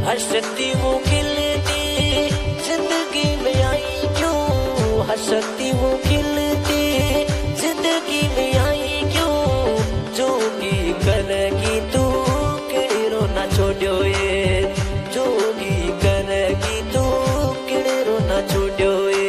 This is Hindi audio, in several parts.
हंसती वो खिलती जिंदगी में आई क्यों, हंसती वो खिलती जिंदगी में आई क्यों, जोगी करेगी तू किड़े रोना छोड़ो ये, जोगी करेगी तू किड़े रोना छोड़ो ये।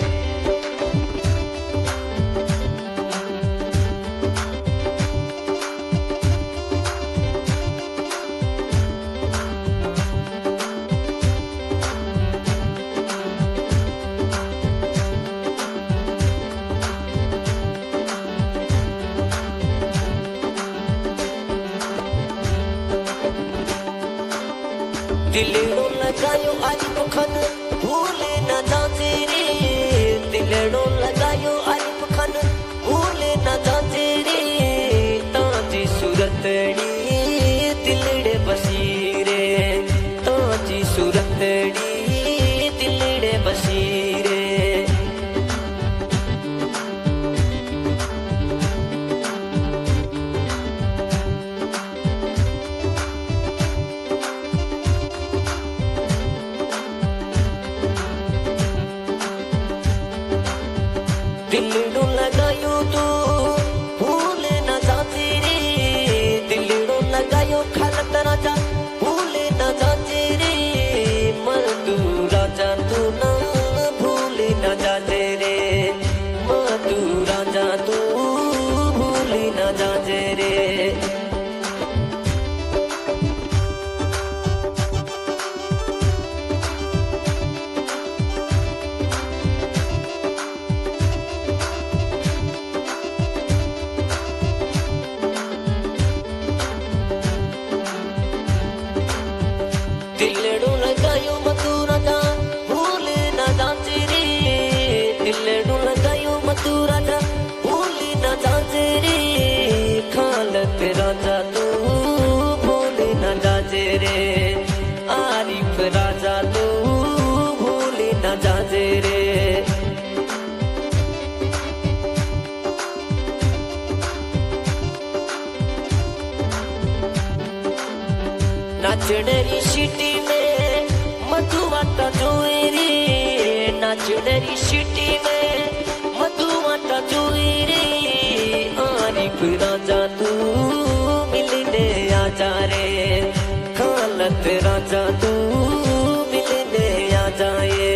दिलड़ो लगायो आज मुखन भूले न जाते रे, दिलड़ो लगायो आज मुखन भूले न जाते रे, ताजी सूरतड़ी दिलड़े बसीरे, ताजी सूरतड़ी दिलड़े बसीरे। दिलड़ो लगायो तो भूले न जाते रे, दिलड़ो लगायो खालत राजा भूले न जाते रे, मधु राजा तू ना भूले न जाते रे, मधु राजा तू भूले न जाते रे। दिलड़ो लगायो मधु राजा भूले न जाते रे, दिलड़ो लगायो मधु राजा भूले न जाते रे, खालत राजा तू भूले न जाते रे, आरिफ राजा तू भूले न जाते रे। नाचड़री सिटी में मधुवाटा जोए रे, नाचड़री सिटी में मधुवाटा जोए रे, आरिफ राजा तू मिलने आजा रे, खालत राजा तू मिलने आ जाए।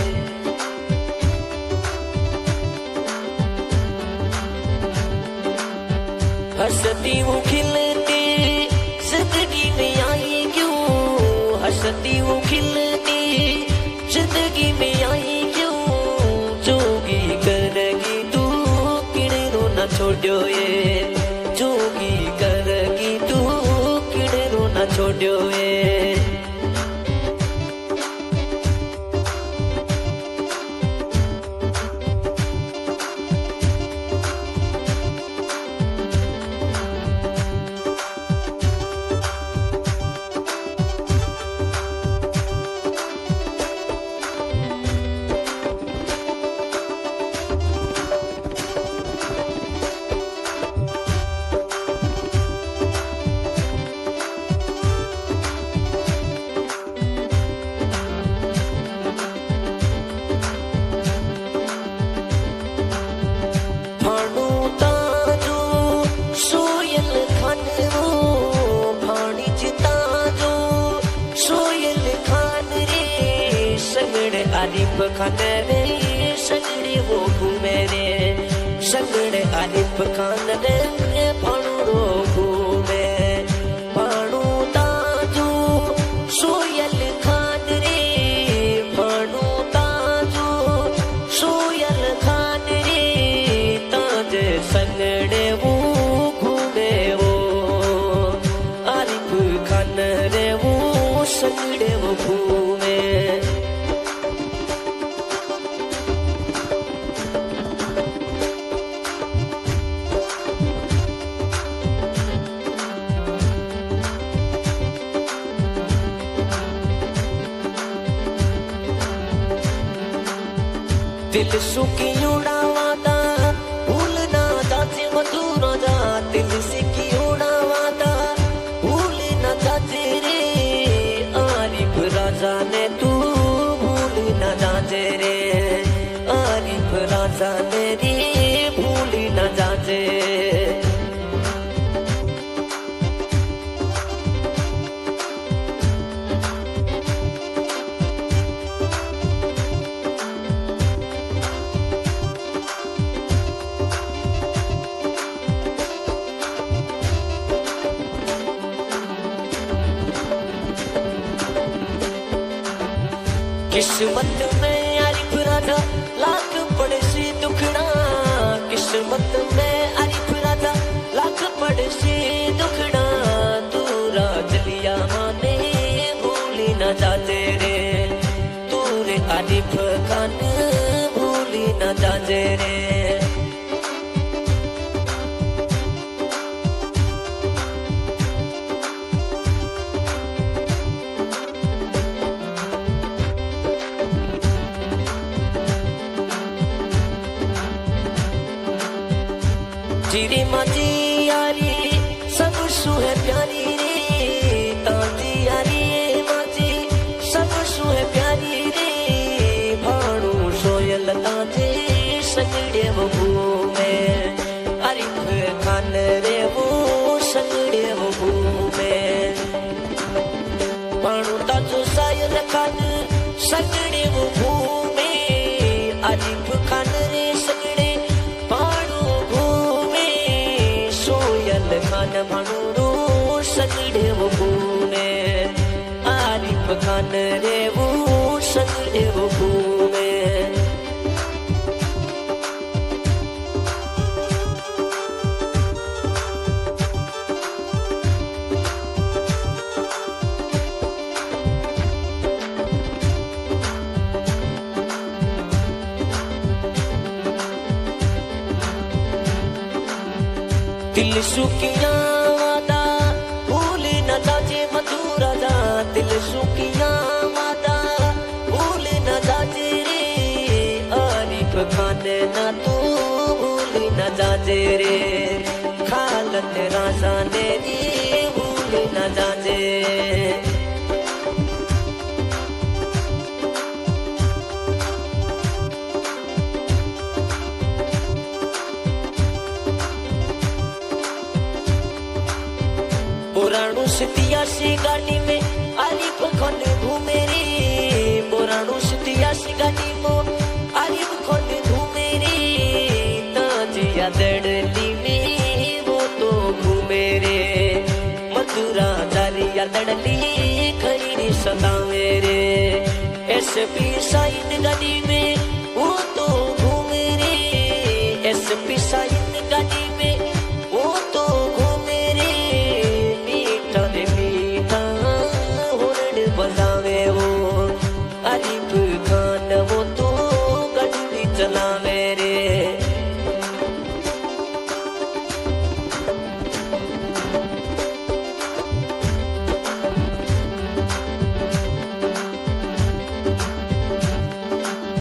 हंसती वो खिलती जिंदगी में आई क्यों, हंसती वो खिलती जिंदगी में आई क्यों, जोगी करेगी तू किड़े रोना छोड़ो ये, जोगी करेगी तू किड़े रोना छोड़ो ये। आरिफ खान रे सगड़े वो घूमे रे, सगड़े आरिफ खान रे पाणो घूमे, पाणो ताजू सोयल खान रे, पाणो ताजू सोयल खान रे, ताजे सगड़े वो घूमे वो, आरिफ खान रे वो सगड़े वो घूमे। दिल सुखी उड़ावादा भूलना जाते मधु राजा, दिल से की उड़ावादा भूलना जाते रे, आरिफ किस्मत में आरिफ राजा लाख पड़े सी दुखड़ा, किस्मत में आरिफ राजा लाख पड़े सी दुखड़ा, तू राजलिया माने भूली न जाजे रे, तू रे आरिफ खान भूली न जाजे रे। जीरी माजी यारी सब सु है प्यारी रे, ताजी यारी माजी सब सु है प्यारी रे, भाणु सोयल ताजे संगड़े वो घूमे, आरिफ खान रे वो संगड़े वो घूमे, भाणु ताजो सायल खान संगड़े वो घूमे, आरिफ खान रे संगड़े खान भाणु संगड़े वो घूमे, आरिफ खान रे वो संगड़े वो घूमे। दिल सुखिया वादा भूल न जाजे मधुरा जा, दिल सुखिया वादा भूल न जाजे रे, आरिफ खान ना तू भूल न जाजे रे, खालत राजा ने भूल न जाजे। बोराणु सितियासी गाड़ी में आरिफ खान घूमे रे, बोराणु सितियासी गाड़ी में आरिफ खान घूमे रे, ताजिया दड़ली में वो तो घूमे रे, मथुरा दारिया दड़ली खड़ी सदावे रे, एसपी साइन गाड़ी में वो तो घूमे रे, एसपी साइन गाड़ी में वो तो घूमे रे, बजावे वो